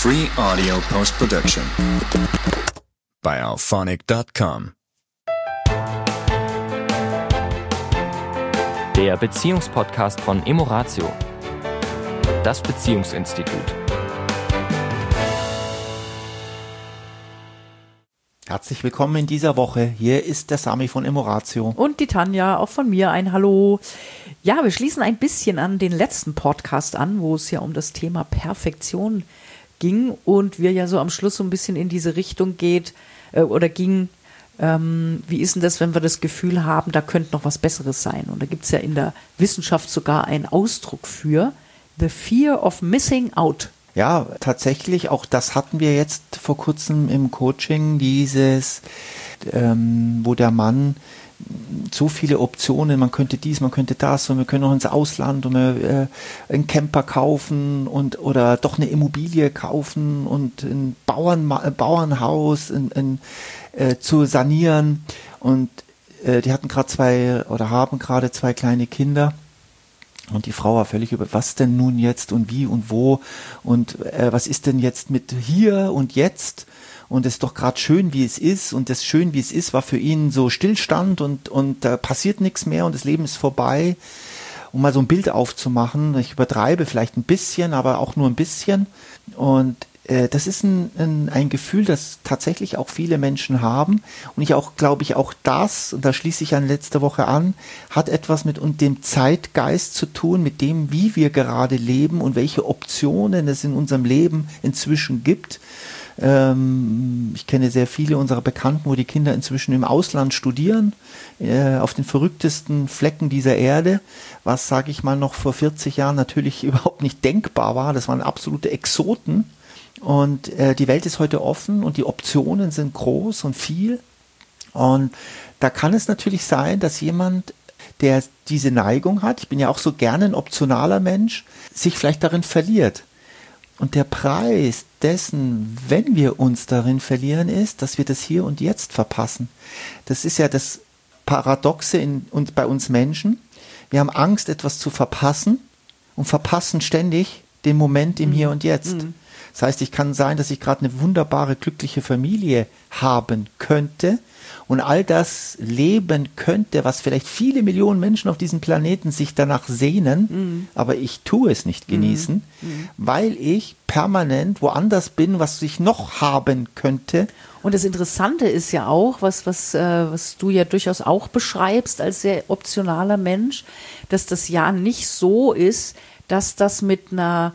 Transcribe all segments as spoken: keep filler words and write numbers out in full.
Free audio post-production by alphonic dot com. Der Beziehungspodcast von Emoratio, das Beziehungsinstitut. Herzlich willkommen in dieser Woche. Hier ist der Sami von Emoratio. Und die Tanja, auch von mir ein Hallo. Ja, wir schließen ein bisschen an den letzten Podcast an, wo es ja um das Thema Perfektion ging und wir ja so am Schluss so ein bisschen in diese Richtung geht äh, oder ging, ähm, wie ist denn das, wenn wir das Gefühl haben, da könnte noch was Besseres sein? Und da gibt es ja in der Wissenschaft sogar einen Ausdruck für, the fear of missing out. Ja, tatsächlich, auch das hatten wir jetzt vor kurzem im Coaching, dieses, ähm, wo der Mann so viele Optionen, man könnte dies, man könnte das und wir können noch ins Ausland und wir, äh, einen Camper kaufen und oder doch eine Immobilie kaufen und ein Bauern, Bauernhaus in, in, äh, zu sanieren und äh, die hatten gerade zwei oder haben gerade zwei kleine Kinder. Und die Frau war völlig über, was denn nun jetzt und wie und wo und äh, was ist denn jetzt mit hier und jetzt und es ist doch gerade schön, wie es ist und das schön, wie es ist, war für ihn so Stillstand und, und da passiert nichts mehr und das Leben ist vorbei. Um mal so ein Bild aufzumachen, ich übertreibe vielleicht ein bisschen, aber auch nur ein bisschen und äh, das ist ein, ein, ein Gefühl, das tatsächlich auch viele Menschen haben und ich auch, glaube ich, auch das, und da schließe ich an letzte Woche an, hat etwas mit und dem Zeitgeist zu tun, mit dem, wie wir gerade leben und welche Optionen es in unserem Leben inzwischen gibt. Ähm, ich kenne sehr viele unserer Bekannten, wo die Kinder inzwischen im Ausland studieren, äh, auf den verrücktesten Flecken dieser Erde, was, sage ich mal, noch vor vierzig Jahren natürlich überhaupt nicht denkbar war. Das waren absolute Exoten. Und äh, die Welt ist heute offen und die Optionen sind groß und viel. Und da kann es natürlich sein, dass jemand, der diese Neigung hat, ich bin ja auch so gerne ein optionaler Mensch, sich vielleicht darin verliert. Und der Preis dessen, wenn wir uns darin verlieren, ist, dass wir das Hier und Jetzt verpassen. Das ist ja das Paradoxe in, und bei uns Menschen. Wir haben Angst, etwas zu verpassen und verpassen ständig den Moment im mhm. Hier und Jetzt. Mhm. Das heißt, ich kann sein, dass ich gerade eine wunderbare, glückliche Familie haben könnte und all das leben könnte, was vielleicht viele Millionen Menschen auf diesem Planeten sich danach sehnen, mhm. aber ich tue es nicht genießen, mhm. weil ich permanent woanders bin, was ich noch haben könnte. Und das Interessante ist ja auch, was, was, äh, was du ja durchaus auch beschreibst als sehr optionaler Mensch, dass das ja nicht so ist, dass das mit einer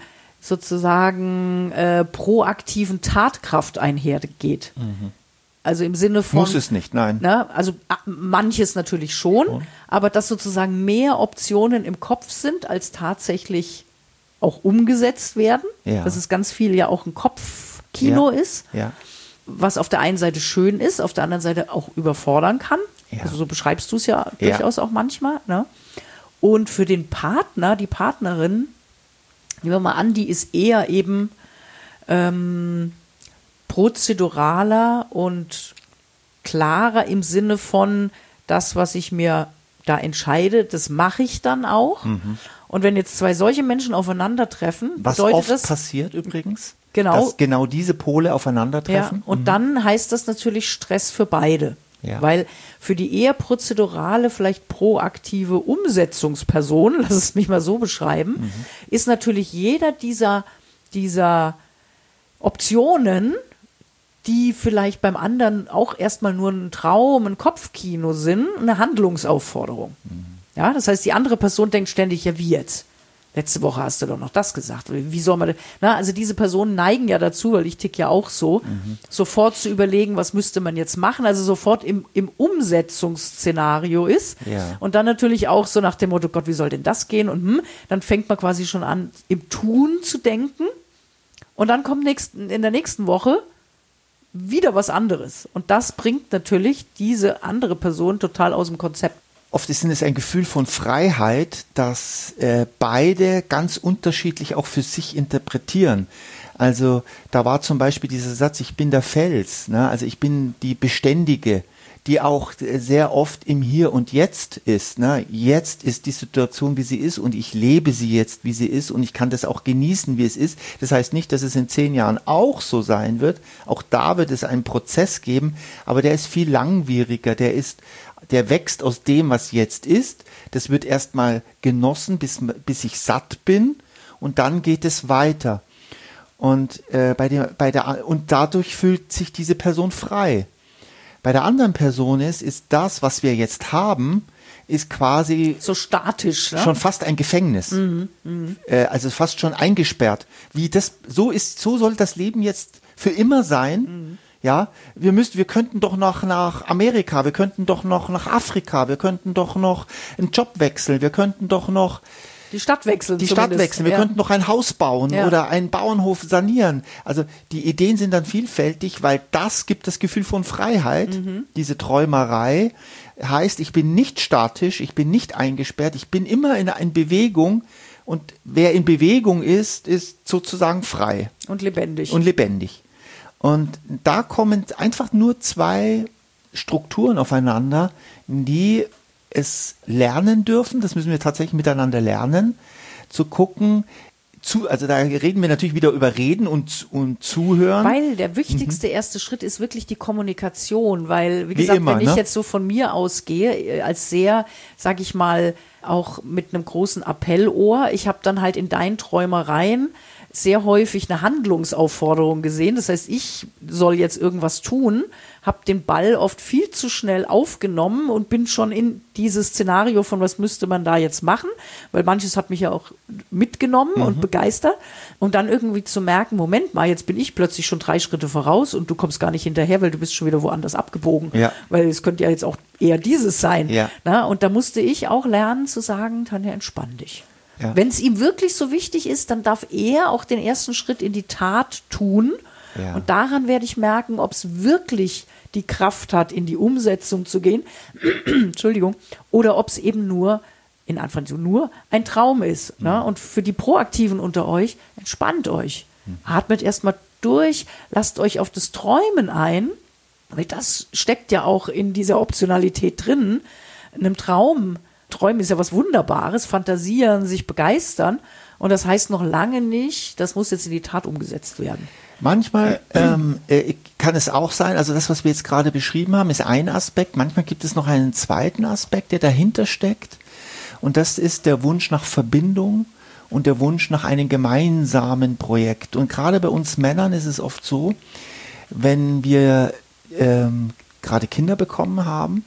sozusagen äh, proaktiven Tatkraft einhergeht. Mhm. Also im Sinne von... Muss es nicht, nein. Ne, also a, manches natürlich schon, oh. aber dass sozusagen mehr Optionen im Kopf sind, als tatsächlich auch umgesetzt werden. Ja. Dass es ganz viel ja auch ein Kopfkino ja. ist, ja. was auf der einen Seite schön ist, auf der anderen Seite auch überfordern kann. Ja. Also so beschreibst du es ja, ja durchaus auch manchmal. Ne? Und für den Partner, die Partnerin, nehmen wir mal an, die ist eher eben ähm, prozeduraler und klarer im Sinne von das, was ich mir da entscheide, das mache ich dann auch. Mhm. Und wenn jetzt zwei solche Menschen aufeinandertreffen, was bedeutet oft das, passiert übrigens, genau, dass genau diese Pole aufeinandertreffen. Ja, und mhm. dann heißt das natürlich Stress für beide. Ja. Weil für die eher prozedurale, vielleicht proaktive Umsetzungsperson, lass es mich mal so beschreiben, mhm. ist natürlich jeder dieser, dieser Optionen, die vielleicht beim anderen auch erstmal nur ein Traum, ein Kopfkino sind, eine Handlungsaufforderung. Mhm. Ja, das heißt, die andere Person denkt ständig, ja, wie jetzt? Letzte Woche hast du doch noch das gesagt. Wie soll man das? Na, also diese Personen neigen ja dazu, weil ich tick ja auch so, mhm. sofort zu überlegen, was müsste man jetzt machen, also sofort im, im Umsetzungsszenario ist. Ja. Und dann natürlich auch so nach dem Motto, Gott, wie soll denn das gehen? Und hm, dann fängt man quasi schon an, im Tun zu denken. Und dann kommt nächsten, in der nächsten Woche wieder was anderes. Und das bringt natürlich diese andere Person total aus dem Konzept. oft ist es ein Gefühl von Freiheit, dass äh, beide ganz unterschiedlich auch für sich interpretieren. Also da war zum Beispiel dieser Satz, ich bin der Fels, ne? Also ich bin die Beständige, die auch sehr oft im Hier und Jetzt ist. Ne? Jetzt ist die Situation, wie sie ist und ich lebe sie jetzt, wie sie ist und ich kann das auch genießen, wie es ist. Das heißt nicht, dass es in zehn Jahren auch so sein wird. Auch da wird es einen Prozess geben, aber der ist viel langwieriger. Der ist, der wächst aus dem, was jetzt ist. Das wird erstmal genossen, bis, bis ich satt bin und dann geht es weiter. Und, äh, bei der, bei der, und dadurch fühlt sich diese Person frei. Bei der anderen Person ist, ist das, was wir jetzt haben, ist quasi so statisch, ne? Schon fast ein Gefängnis. Mhm, mh. äh, also fast schon eingesperrt. Wie das, so ist, so soll das Leben jetzt für immer sein. Mhm. Ja, wir müssten, wir könnten doch noch nach Amerika, wir könnten doch noch nach Afrika, wir könnten doch noch einen Job wechseln, wir könnten doch noch Die Stadt wechseln. Die Stadt wechseln. Wir ja. könnten noch ein Haus bauen ja. oder einen Bauernhof sanieren. Also die Ideen sind dann vielfältig, weil das gibt das Gefühl von Freiheit. Mhm. Diese Träumerei heißt, ich bin nicht statisch, ich bin nicht eingesperrt, ich bin immer in, in Bewegung. Und wer in Bewegung ist, ist sozusagen frei. Und lebendig. Und lebendig. Und da kommen einfach nur zwei Strukturen aufeinander, die es lernen dürfen, das müssen wir tatsächlich miteinander lernen, zu gucken, zu, also da reden wir natürlich wieder über Reden und, und Zuhören. Weil der wichtigste mhm. erste Schritt ist wirklich die Kommunikation, weil, wie, wie gesagt, immer, wenn ich ne? jetzt so von mir ausgehe, als sehr, sag ich mal, auch mit einem großen Appellohr, ich habe dann halt in deinen Träumereien sehr häufig eine Handlungsaufforderung gesehen. Das heißt, ich soll jetzt irgendwas tun, habe den Ball oft viel zu schnell aufgenommen und bin schon in dieses Szenario von, was müsste man da jetzt machen, weil manches hat mich ja auch mitgenommen mhm. und begeistert. Und dann irgendwie zu merken, Moment mal, jetzt bin ich plötzlich schon drei Schritte voraus und du kommst gar nicht hinterher, weil du bist schon wieder woanders abgebogen. Ja. Weil es könnte ja jetzt auch eher dieses sein. Ja. Na, und da musste ich auch lernen zu sagen, Tanja, entspann dich. Ja. Wenn es ihm wirklich so wichtig ist, dann darf er auch den ersten Schritt in die Tat tun. Ja. Und daran werde ich merken, ob es wirklich die Kraft hat, in die Umsetzung zu gehen. Entschuldigung. Oder ob es eben nur, in Anführungszeichen nur, ein Traum ist. Mhm. Ne? Und für die Proaktiven unter euch, entspannt euch. Mhm. Atmet erstmal durch, lasst euch auf das Träumen ein. Weil das steckt ja auch in dieser Optionalität drin. In einem Traum. Träumen ist ja was Wunderbares, fantasieren, sich begeistern. Und das heißt noch lange nicht, das muss jetzt in die Tat umgesetzt werden. Manchmal ähm, äh, kann es auch sein, also das, was wir jetzt gerade beschrieben haben, ist ein Aspekt. Manchmal gibt es noch einen zweiten Aspekt, der dahinter steckt. Und das ist der Wunsch nach Verbindung und der Wunsch nach einem gemeinsamen Projekt. Und gerade bei uns Männern ist es oft so, wenn wir ähm, gerade Kinder bekommen haben,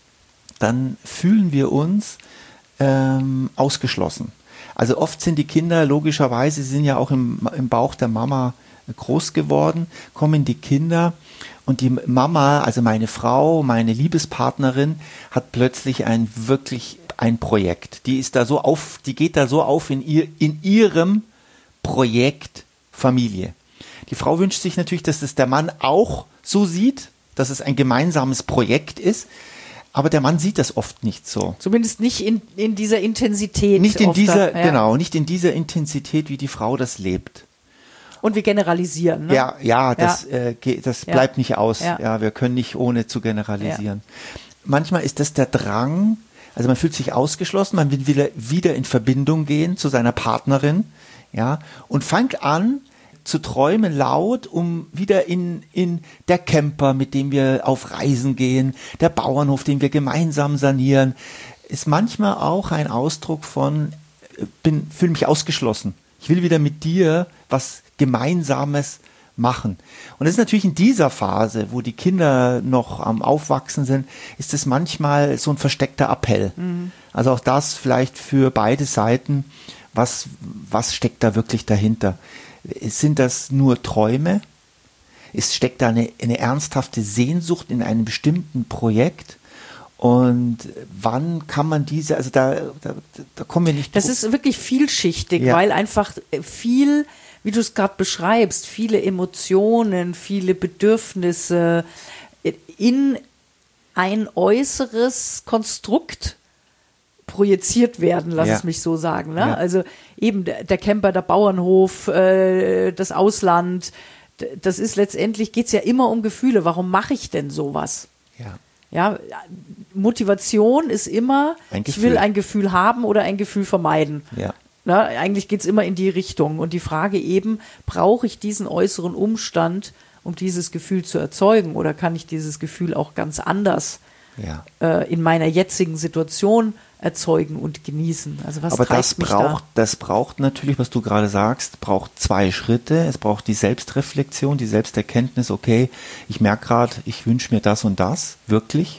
dann fühlen wir uns ähm, ausgeschlossen. Also oft sind die Kinder, logischerweise, sie sind ja auch im, im Bauch der Mama groß geworden, kommen die Kinder und die Mama, also meine Frau, meine Liebespartnerin, hat plötzlich ein wirklich ein Projekt. Die ist da so auf, die geht da so auf in ihr, in ihrem Projekt Familie. Die Frau wünscht sich natürlich, dass es der Mann auch so sieht, dass es ein gemeinsames Projekt ist. Aber der Mann sieht das oft nicht so. Zumindest nicht in, in dieser Intensität. Nicht in dieser, da, ja. genau, nicht in dieser Intensität, wie die Frau das lebt. Und wir generalisieren, ne? Ja, ja, das, ja. Äh, das ja. bleibt nicht aus. Ja. ja, wir können nicht ohne zu generalisieren. Ja. Manchmal ist das der Drang, also man fühlt sich ausgeschlossen, man will wieder, wieder in Verbindung gehen zu seiner Partnerin, ja, und fängt an, zu träumen laut, um wieder in, in der Camper, mit dem wir auf Reisen gehen, der Bauernhof, den wir gemeinsam sanieren, ist manchmal auch ein Ausdruck von, bin, fühle mich ausgeschlossen. Ich will wieder mit dir was Gemeinsames machen. Und das ist natürlich in dieser Phase, wo die Kinder noch am Aufwachsen sind, ist es manchmal so ein versteckter Appell. Mhm. Also auch das vielleicht für beide Seiten, was, was steckt da wirklich dahinter? Sind das nur Träume? Es steckt da eine, eine ernsthafte Sehnsucht in einem bestimmten Projekt? Und wann kann man diese, also da, da, da kommen wir nicht Das ist wirklich vielschichtig, ja. weil einfach viel, wie du es gerade beschreibst, viele Emotionen, viele Bedürfnisse in ein äußeres Konstrukt projiziert werden, lass ja. es mich so sagen. Ne? Ja. Also eben der, der Camper, der Bauernhof, äh, das Ausland, das ist letztendlich, geht es ja immer um Gefühle. Warum mache ich denn sowas? Ja. Ja, Motivation ist immer, ich will ein Gefühl haben oder ein Gefühl vermeiden. Ja. Na, eigentlich geht es immer in die Richtung. Und die Frage eben, brauche ich diesen äußeren Umstand, um dieses Gefühl zu erzeugen? Oder kann ich dieses Gefühl auch ganz anders ja. äh, in meiner jetzigen Situation erzeugen und genießen? Also was Aber treibt das mich braucht, da? das braucht natürlich, was du gerade sagst, braucht zwei Schritte. Es braucht die Selbstreflexion, die Selbsterkenntnis, okay, ich merke gerade, ich wünsche mir das und das, wirklich.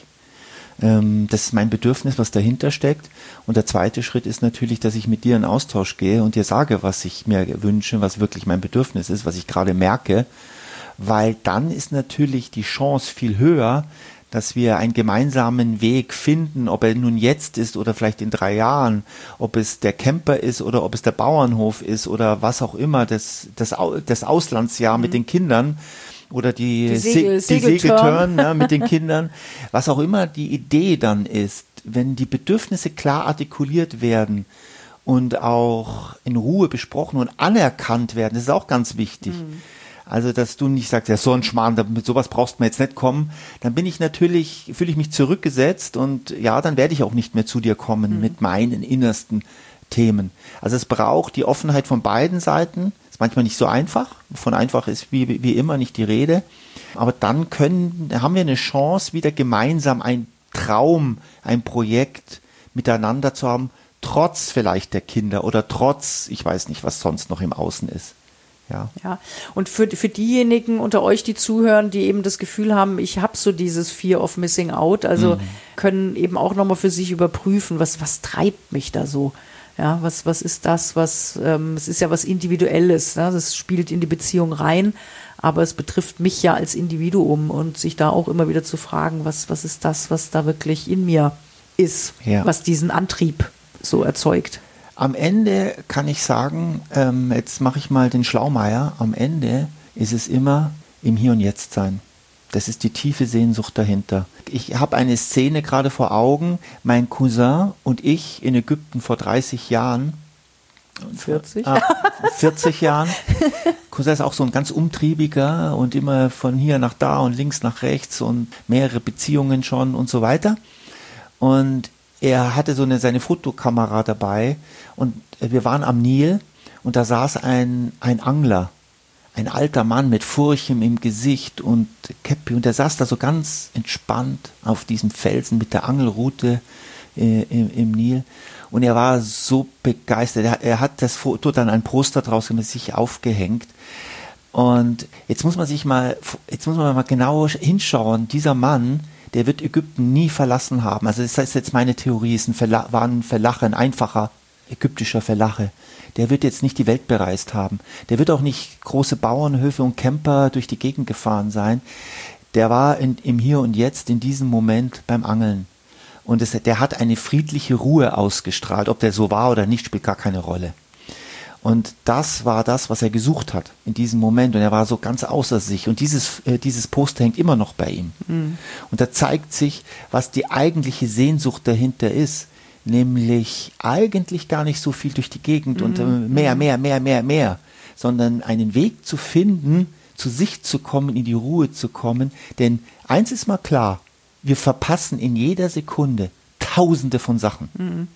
Ähm, das ist mein Bedürfnis, was dahinter steckt. Und der zweite Schritt ist natürlich, dass ich mit dir in Austausch gehe und dir sage, was ich mir wünsche, was wirklich mein Bedürfnis ist, was ich gerade merke. Weil dann ist natürlich die Chance viel höher, dass wir einen gemeinsamen Weg finden, ob er nun jetzt ist oder vielleicht in drei Jahren, ob es der Camper ist oder ob es der Bauernhof ist oder was auch immer, das, das, das Auslandsjahr mhm. mit den Kindern oder die, die, Segel, Se- die Segeltörn ne, mit den Kindern, was auch immer die Idee dann ist, wenn die Bedürfnisse klar artikuliert werden und auch in Ruhe besprochen und anerkannt werden, das ist auch ganz wichtig. Mhm. Also, dass du nicht sagst, ja, so ein Schmarrn, mit sowas brauchst du mir jetzt nicht kommen. Dann bin ich natürlich, fühle ich mich zurückgesetzt und ja, dann werde ich auch nicht mehr zu dir kommen mhm. mit meinen innersten Themen. Also es braucht die Offenheit von beiden Seiten. Ist manchmal nicht so einfach. Von einfach ist wie, wie immer nicht die Rede. Aber dann können, haben wir eine Chance, wieder gemeinsam ein Traum, ein Projekt miteinander zu haben, trotz vielleicht der Kinder oder trotz, ich weiß nicht, was sonst noch im Außen ist. Ja. Ja, und für, für diejenigen unter euch, die zuhören, die eben das Gefühl haben, ich habe so dieses Fear of Missing Out, also mhm. können eben auch nochmal für sich überprüfen, was, was treibt mich da so? Ja, was, was ist das, was, ähm, es ist ja was Individuelles, ne? Das spielt in die Beziehung rein, aber es betrifft mich ja als Individuum und sich da auch immer wieder zu fragen, was, was ist das, was da wirklich in mir ist, ja. was diesen Antrieb so erzeugt. Am Ende kann ich sagen, ähm, jetzt mache ich mal den Schlaumeier, am Ende ist es immer im Hier und Jetzt sein. Das ist die tiefe Sehnsucht dahinter. Ich habe eine Szene gerade vor Augen, mein Cousin und ich in Ägypten vor dreißig Jahren. vierzig? Ah, vierzig Jahren. Cousin ist auch so ein ganz umtriebiger und immer von hier nach da und links nach rechts und mehrere Beziehungen schon und so weiter. Und er hatte so eine, seine Fotokamera dabei und wir waren am Nil und da saß ein, ein Angler, ein alter Mann mit Furchen im Gesicht und Käppi und der saß da so ganz entspannt auf diesem Felsen mit der Angelrute äh, im, im Nil und er war so begeistert. Er, er hat das Foto dann ein Poster draus mit sich aufgehängt und jetzt muss man sich mal, jetzt muss man mal genau hinschauen, dieser Mann, der wird Ägypten nie verlassen haben. Also das ist jetzt meine Theorie, ist ein Verla- war ein Verlache, ein einfacher ägyptischer Verlache. Der wird jetzt nicht die Welt bereist haben. Der wird auch nicht große Bauernhöfe und Camper durch die Gegend gefahren sein. Der war in, im Hier und Jetzt, in diesem Moment beim Angeln. Und es, der hat eine friedliche Ruhe ausgestrahlt. Ob der so war oder nicht, spielt gar keine Rolle. Und das war das, was er gesucht hat in diesem Moment. Und er war so ganz außer sich. Und dieses, äh, dieses Poster hängt immer noch bei ihm. Mhm. Und da zeigt sich, was die eigentliche Sehnsucht dahinter ist. Nämlich eigentlich gar nicht so viel durch die Gegend mhm. und äh, mehr, mehr, mehr, mehr, mehr. Sondern einen Weg zu finden, zu sich zu kommen, in die Ruhe zu kommen. Denn eins ist mal klar, wir verpassen in jeder Sekunde Tausende von Sachen. Mhm.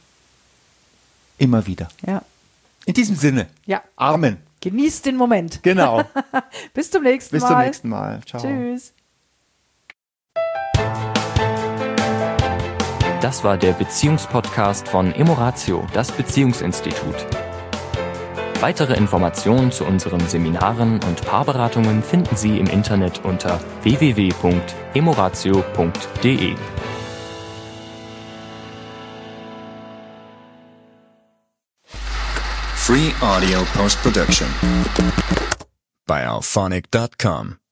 Immer wieder. Ja. In diesem Sinne. Ja. Amen. Genießt den Moment. Genau. Bis zum nächsten Bis Mal. Bis zum nächsten Mal. Ciao. Tschüss. Das war der Beziehungspodcast von Emoratio, das Beziehungsinstitut. Weitere Informationen zu unseren Seminaren und Paarberatungen finden Sie im Internet unter w w w punkt emoratio punkt d e. Free audio post production by alphonic dot com.